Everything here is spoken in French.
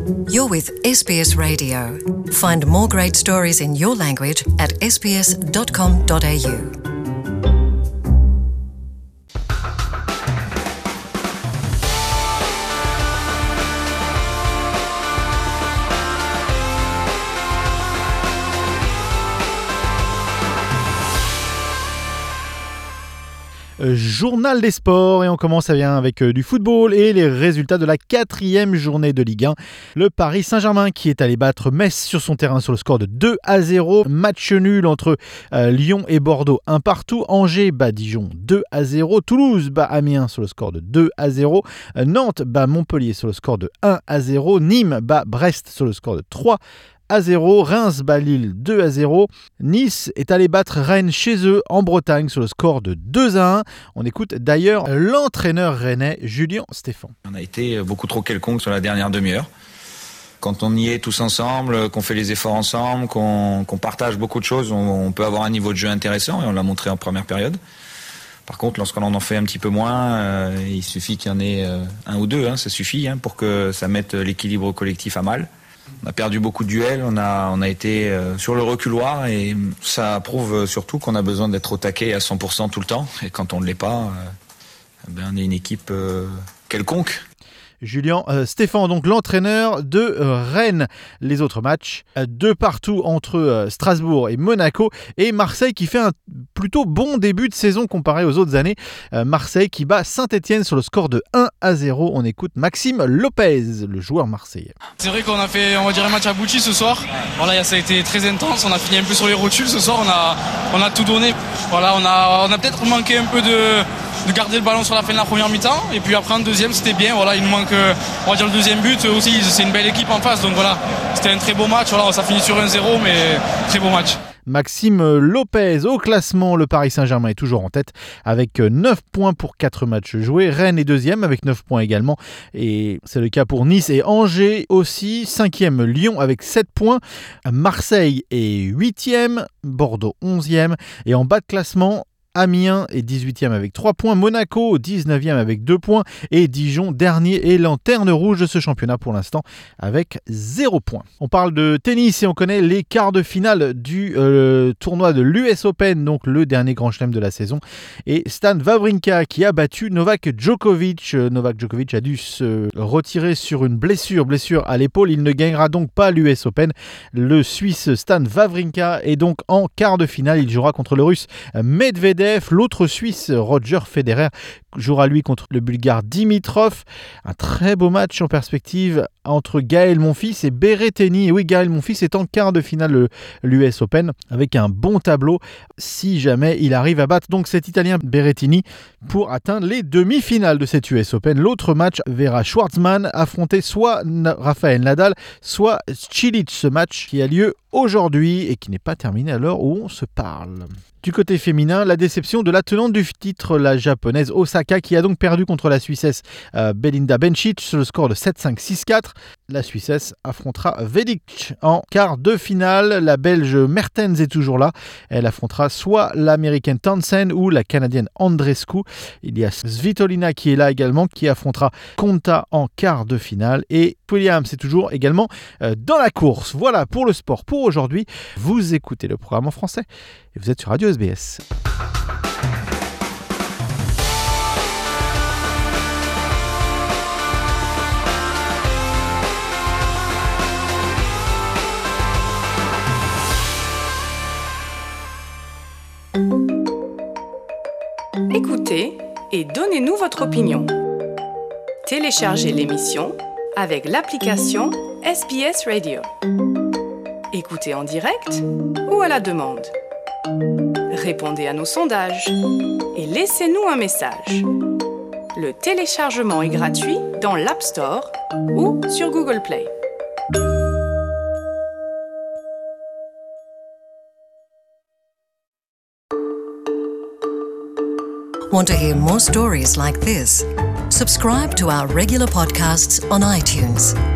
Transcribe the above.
You're with SBS Radio. Find more great stories in your language at sbs.com.au. Journal des sports et on commence avec du football et les résultats de la 4e journée de Ligue 1. Le Paris Saint-Germain qui est allé battre Metz sur son terrain sur le score de 2-0. Match nul entre Lyon et Bordeaux 1-1. Angers bat Dijon 2-0. Toulouse bat Amiens sur le score de 2-0. Nantes bat Montpellier sur le score de 1-0. Nîmes bat Brest sur le score de 3-0. Reims bat Lille 2-0. Nice est allé battre Rennes chez eux en Bretagne sur le score de 2-1. On écoute d'ailleurs l'entraîneur rennais Julien Stéphan. On a été beaucoup trop quelconque sur la dernière demi-heure. Quand on y est tous ensemble, qu'on fait les efforts ensemble, qu'on partage beaucoup de choses, on peut avoir un niveau de jeu intéressant et on l'a montré en première période. Par contre, lorsqu'on en fait un petit peu moins, il suffit qu'il y en ait un ou deux, ça suffit pour que ça mette l'équilibre collectif à mal. On a perdu beaucoup de duels, on a été sur le reculoir et ça prouve surtout qu'on a besoin d'être au taquet à 100% tout le temps. Et quand on ne l'est pas, on est une équipe quelconque. Julien Stéphan, donc l'entraîneur de Rennes. Les autres matchs, 2-2 entre Strasbourg et Monaco, et Marseille qui fait un plutôt bon début de saison comparé aux autres années. Marseille qui bat Saint-Etienne sur le score de 1-0. On écoute Maxime Lopez, le joueur marseillais. C'est vrai qu'on a fait, un match abouti ce soir. Voilà, ça a été très intense. On a fini un peu sur les rotules ce soir. On a tout donné. Voilà, on a peut-être manqué un peu de garder le ballon sur la fin de la première mi-temps, et puis après en deuxième c'était bien. Voilà, il nous manque le deuxième but aussi. C'est une belle équipe en face, donc voilà, c'était un très beau match. Voilà, ça finit sur 1-0, mais très beau match. Maxime Lopez. Au classement, le Paris Saint-Germain est toujours en tête avec 9 points pour 4 matchs joués. Rennes est deuxième avec 9 points également, et c'est le cas pour Nice et Angers aussi. 5e Lyon avec 7 points. Marseille est 8e, Bordeaux 11e, et en bas de classement, Amiens est 18e avec 3 points, Monaco 19e avec 2 points et Dijon dernier et lanterne rouge de ce championnat pour l'instant avec 0 points. On parle de tennis et on connaît les quarts de finale du tournoi de l'US Open, donc le dernier grand chelem de la saison. Et Stan Wawrinka qui a battu Novak Djokovic. Novak Djokovic a dû se retirer sur une blessure à l'épaule. Il ne gagnera donc pas l'US Open. Le Suisse Stan Wawrinka est donc en quart de finale. Il jouera contre le Russe Medvedev. L'autre Suisse, Roger Federer, jouera lui contre le Bulgare Dimitrov. Un très beau match en perspective entre Gaël Monfils et Berrettini. Et oui, Gaël Monfils est en quart de finale l'US Open avec un bon tableau si jamais il arrive à battre donc cet Italien Berrettini pour atteindre les demi-finales de cet US Open. L'autre match verra Schwartzmann affronter soit Rafael Nadal, soit Cilic. Ce match qui a lieu aujourd'hui et qui n'est pas terminé à l'heure où on se parle. Du côté féminin, la déception de la tenante du titre, la japonaise Osaka, qui a donc perdu contre la Suissesse Belinda Bencic sur le score de 7-5, 6-4. La Suissesse affrontera Vedic en quart de finale. La Belge Mertens est toujours là. Elle affrontera soit l'Américaine Townsend ou la Canadienne Andreescu. Il y a Svitolina qui est là également, qui affrontera Konta en quart de finale. Et Williams est toujours également dans la course. Voilà pour le sport pour aujourd'hui. Vous écoutez le programme en français et vous êtes sur Radio SBS. Écoutez et donnez-nous votre opinion. Téléchargez l'émission avec l'application SBS Radio. Écoutez en direct ou à la demande. Répondez à nos sondages et laissez-nous un message. Le téléchargement est gratuit dans l'App Store ou sur Google Play. Want to hear more stories like this? Subscribe to our regular podcasts on iTunes.